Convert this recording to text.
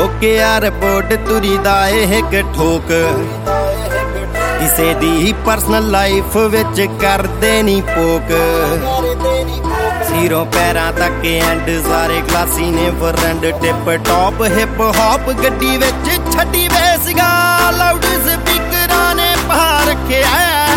okay ਆ report ਤੁਰੀ ਦਾ ਇਹ ਇੱਕ ਠੋਕ ਕਿਸੇ ਦੀ ਪਰਸਨਲ ਲਾਈਫ ਵਿੱਚ ਕਰਦੇ ਨੀ ਪੋਕ ਜ਼ੀਰੋ ਪੈਰਾਂ ਤੱਕ ਐਂਡ ਸਾਰੇ ਕਲਾਸੀ ਨੇ friend tip top hip hop ਗੱਡੀ ਵਿੱਚ ਛੱਡੀ ਵੇ ਸੀਗਾ ਲਾਊਡ ਸਪੀਕਰਾਂ ਨੇ ਪਾ ਰੱਖਿਆ